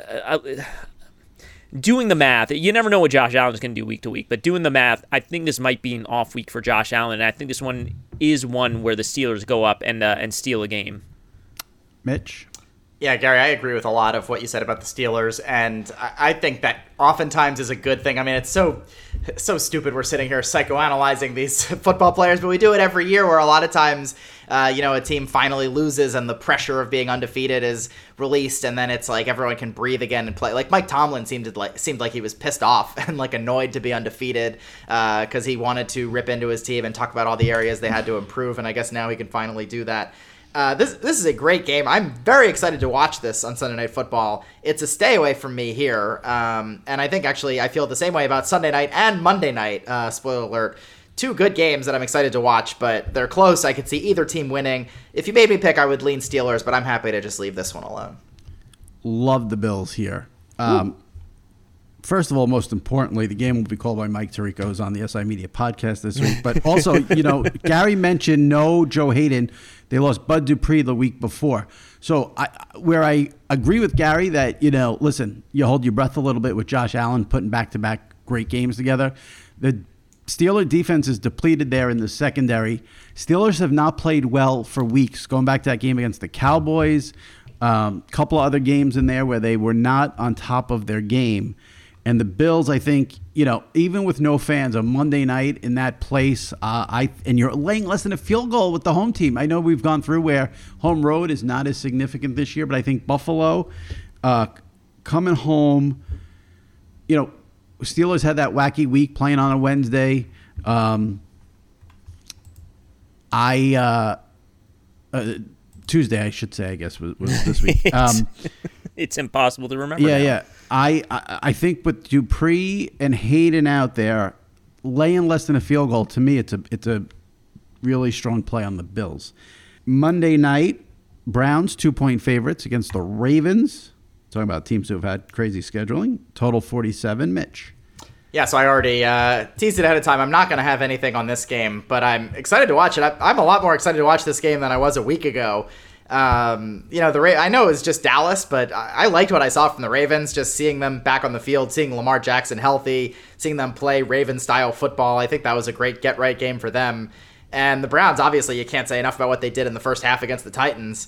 doing the math, you never know what Josh Allen is going to do week to week, but doing the math, I think this might be an off week for Josh Allen, and I think this one is one where the Steelers go up and steal a game. Mitch? Yeah, Gary, I agree with a lot of what you said about the Steelers, and I think that oftentimes is a good thing. I mean, it's so stupid we're sitting here psychoanalyzing these football players, but we do it every year where a lot of times, a team finally loses and the pressure of being undefeated is released, and then it's like everyone can breathe again and play. Like Mike Tomlin seemed like he was pissed off and like annoyed to be undefeated because he wanted to rip into his team and talk about all the areas they had to improve, and I guess now he can finally do that. This is a great game. I'm very excited to watch this on Sunday Night Football. It's a stay away from me here. And I think actually I feel the same way about Sunday night and Monday night. Spoiler alert. 2 good games that I'm excited to watch, but they're close. I could see either team winning. If you made me pick, I would lean Steelers, but I'm happy to just leave this one alone. Love the Bills here. First of all, most importantly, the game will be called by Mike Tirico, who's on the SI Media podcast this week. But also, Gary mentioned no Joe Hayden. They lost Bud Dupree the week before. So where I agree with Gary that, listen, you hold your breath a little bit with Josh Allen putting back-to-back great games together. The Steeler defense is depleted there in the secondary. Steelers have not played well for weeks, going back to that game against the Cowboys, couple of other games in there where they were not on top of their game. And the Bills, I think, even with no fans, on Monday night in that place, and you're laying less than a field goal with the home team. I know we've gone through where home road is not as significant this year, but I think Buffalo coming home, Steelers had that wacky week playing on a Wednesday. Tuesday, I should say, I guess, was this week. It's impossible to remember. Yeah. I think with Dupree and Hayden out there, laying less than a field goal, to me, it's a really strong play on the Bills. Monday night, Browns 2-point favorites against the Ravens. Talking about teams who have had crazy scheduling. Total 47. Mitch. Yeah, so I already teased it ahead of time. I'm not going to have anything on this game, but I'm excited to watch it. I'm a lot more excited to watch this game than I was a week ago. I know it was just Dallas, but I liked what I saw from the Ravens, just seeing them back on the field, seeing Lamar Jackson healthy, seeing them play Raven-style football. I think that was a great get-right game for them. And the Browns, obviously, you can't say enough about what they did in the first half against the Titans.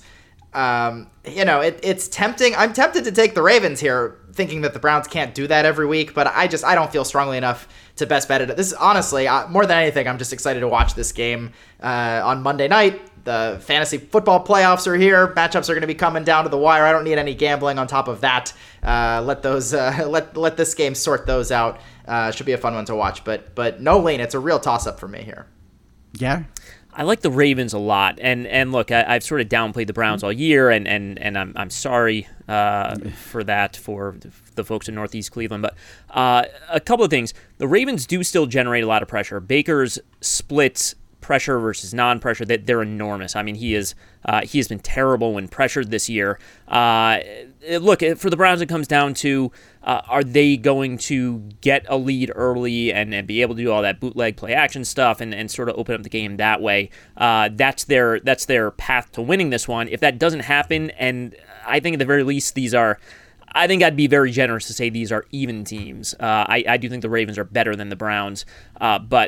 It's tempting. I'm tempted to take the Ravens here, thinking that the Browns can't do that every week, but I don't feel strongly enough to best bet it. This is honestly, more than anything, I'm just excited to watch this game on Monday night. The fantasy football playoffs are here. Matchups are going to be coming down to the wire. I don't need any gambling on top of that. Let this game sort those out. Should be a fun one to watch, but no lean. It's a real toss-up for me here. Yeah. I like the Ravens a lot, and look, I've sort of downplayed the Browns all year, and I'm sorry for that for the folks in Northeast Cleveland. But a couple of things: the Ravens do still generate a lot of pressure. Baker's splits, pressure versus non-pressure, that they're enormous. I mean, he has been terrible when pressured this year. Look, for the Browns, it comes down to are they going to get a lead early and be able to do all that bootleg play action stuff and sort of open up the game that way. That's their path to winning this one. If that doesn't happen, and I think at the very least I think I'd be very generous to say these are even teams. I do think the Ravens are better than the Browns, but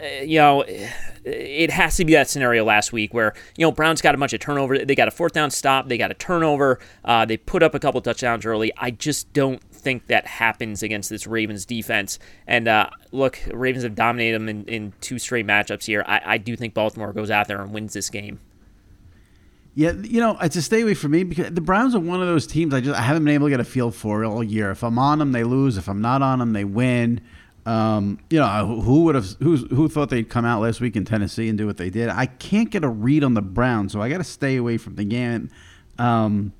it has to be that scenario last week where, Browns got a bunch of turnover. They got a fourth down stop. They got a turnover. They put up a couple touchdowns early. I just don't think that happens against this Ravens defense. And look, Ravens have dominated them in 2 straight matchups here. I do think Baltimore goes out there and wins this game. Yeah, it's a stay away for me because the Browns are one of those teams I haven't been able to get a feel for all year. If I'm on them, they lose. If I'm not on them, they win. Who thought they'd come out last week in Tennessee and do what they did? I can't get a read on the Browns, so I got to stay away from the game. And,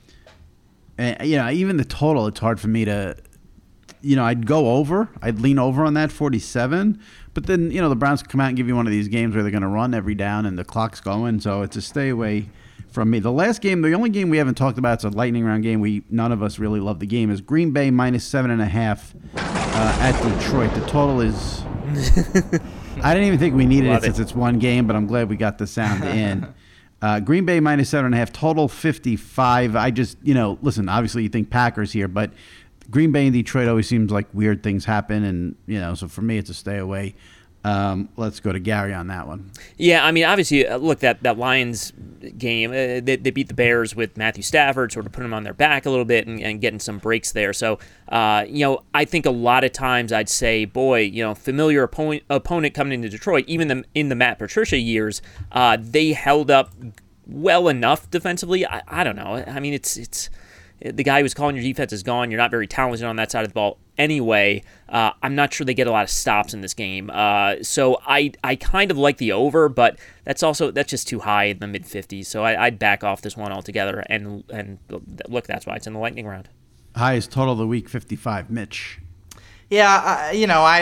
even the total, it's hard for me to, I'd go over. I'd lean over on that 47. But then, the Browns come out and give you one of these games where they're going to run every down and the clock's going. So it's a stay away from me. The last game, the only game we haven't talked about, it's a lightning round game. None of us really love the game, is Green Bay -7.5 at Detroit. The total is, I didn't even think we needed it since it's one game, but I'm glad we got the sound in. Green Bay -7.5, total 55. I just, listen, obviously you think Packers here, but Green Bay and Detroit always seems like weird things happen, and, so for me it's a stay away. Let's go to Gary on that one. Yeah, I mean, obviously, look, that Lions game, they beat the Bears with Matthew Stafford, sort of putting them on their back a little bit and getting some breaks there. So, I think a lot of times I'd say, boy, familiar opponent coming into Detroit, even in the Matt Patricia years, they held up well enough defensively. I don't know. I mean, it's the guy who's calling your defense is gone. You're not very talented on that side of the ball anyway. I'm not sure they get a lot of stops in this game. So I kind of like the over, but that's just too high in the mid-50s. So I'd back off this one altogether. And look, that's why it's in the lightning round. Highest total of the week, 55. Mitch. Yeah,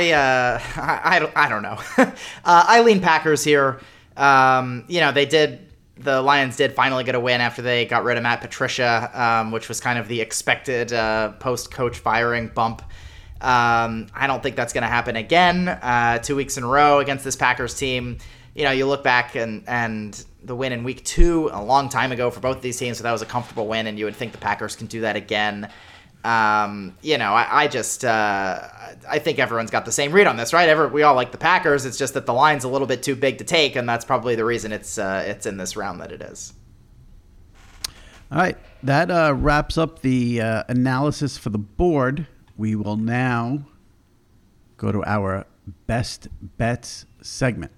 I don't know. I lean Packers here. The Lions did finally get a win after they got rid of Matt Patricia, which was kind of the expected post-coach firing bump. I don't think that's going to happen again 2 weeks in a row against this Packers team. You look back and the win in week 2 a long time ago for both of these teams, so that was a comfortable win, and you would think the Packers can do that again. I think everyone's got the same read on this, right? We all like the Packers. It's just that the line's a little bit too big to take, and that's probably the reason it's in this round that it is. All right, that wraps up the analysis for the board. We will now go to our best bets segment.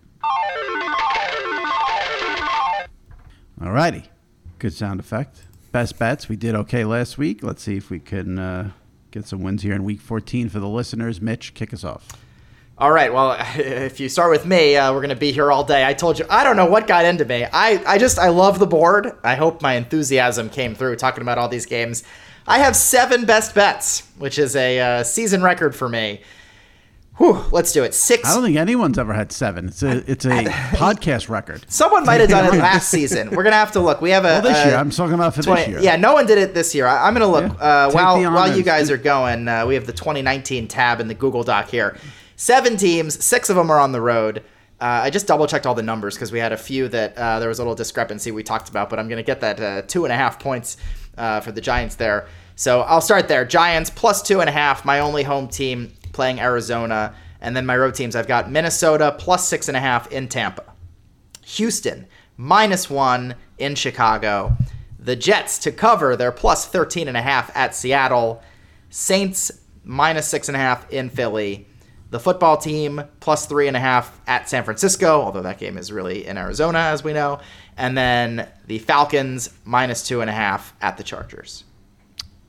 All righty, good sound effect. Best bets. We did okay last week. Let's see if we can get some wins here in week 14 for the listeners. Mitch, kick us off. All right. Well, if you start with me, we're going to be here all day. I told you, I don't know what got into me. I love the board. I hope my enthusiasm came through talking about all these games. I have 7 best bets, which is a season record for me. Whew, let's do it. 6. I don't think anyone's ever had 7. It's a podcast record. Someone might have done it last season. We're gonna have to look. We have this year. I'm talking about for 20, this year. Yeah, no one did it this year. I'm gonna look while you guys are going. We have the 2019 tab in the Google Doc here. 7 teams. 6 of them are on the road. I just double checked all the numbers because we had a few that there was a little discrepancy we talked about, but I'm gonna get that 2.5 points for the Giants there. So I'll start there. Giants plus 2.5. My only home team playing Arizona. And then my road teams, I've got Minnesota plus 6.5 in Tampa. Houston -1 in Chicago. The Jets to cover, they're plus 13.5 at Seattle. Saints -6.5 in Philly. The football team plus 3.5 at San Francisco, although that game is really in Arizona, as we know. And then the Falcons -2.5 at the Chargers.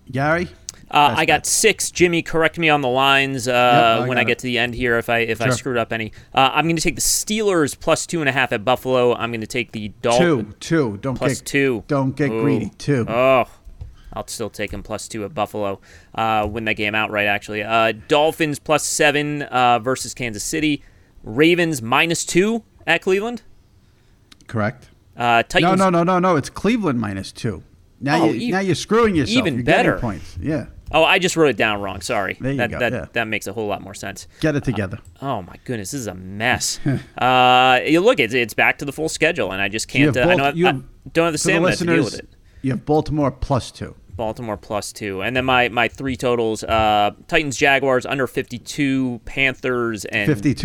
Gary? I got 6. Jimmy, correct me on the lines when I get to the end here if I screwed up any. I'm going to take the Steelers plus 2.5 at Buffalo. I'm going to take the Dolphins. 2. Plus 2. Don't get greedy. 2. Oh, I'll still take them plus 2 at Buffalo. Win that game outright, actually. Dolphins plus 7 versus Kansas City. Ravens minus 2 at Cleveland. Correct. Titans. No. It's Cleveland minus 2. Now you're screwing yourself. Even you're better. Points. Yeah. Oh, I just wrote it down wrong. Sorry. There you go. That makes a whole lot more sense. Get it together. Oh my goodness, this is a mess. You look, it's back to the full schedule, and I just can't. I don't have the stamina to deal with it. You have Baltimore plus 2. Baltimore plus 2, and then my 3 totals: Titans, Jaguars under 52, Panthers and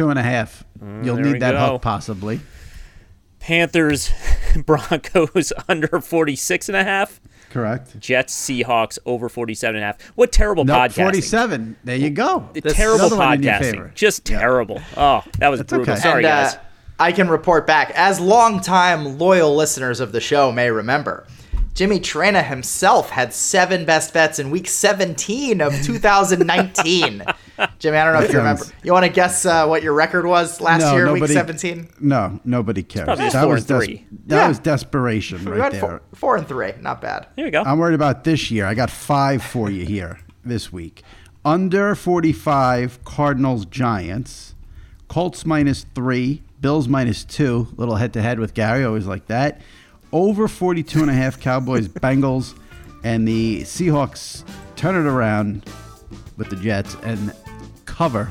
52.5. You'll need that hook possibly. Panthers, Broncos under 46.5. Correct. Jets, Seahawks over 47.5. What terrible podcasting. 47. There you go. Terrible podcasting. Just terrible. Oh, that was brutal. Okay. Sorry, guys. I can report back. As longtime loyal listeners of the show may remember, Jimmy Trena himself had 7 best bets in week 17 of 2019. Jimmy, I don't know if you remember. You want to guess what your record was last year, week 17? No, nobody cares. That was 4-3. That was desperation right there. 4-3, not bad. Here we go. I'm worried about this year. I got 5 for you here this week. Under 45, Cardinals, Giants. Colts minus 3, Bills minus 2. Little head-to-head with Gary, always like that. Over 42.5, Cowboys, Bengals, and the Seahawks turn it around with the Jets and cover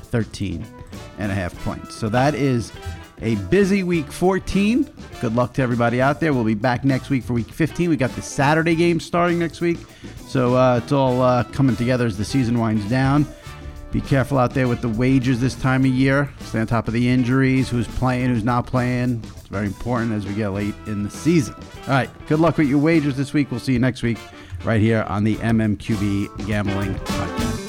13.5 points. So that is a busy week 14. Good luck to everybody out there. We'll be back next week for week 15. We got the Saturday game starting next week. So it's all coming together as the season winds down. Be careful out there with the wagers this time of year. Stay on top of the injuries, who's playing, who's not playing. It's very important as we get late in the season. All right, good luck with your wagers this week. We'll see you next week right here on the MMQB Gambling Podcast.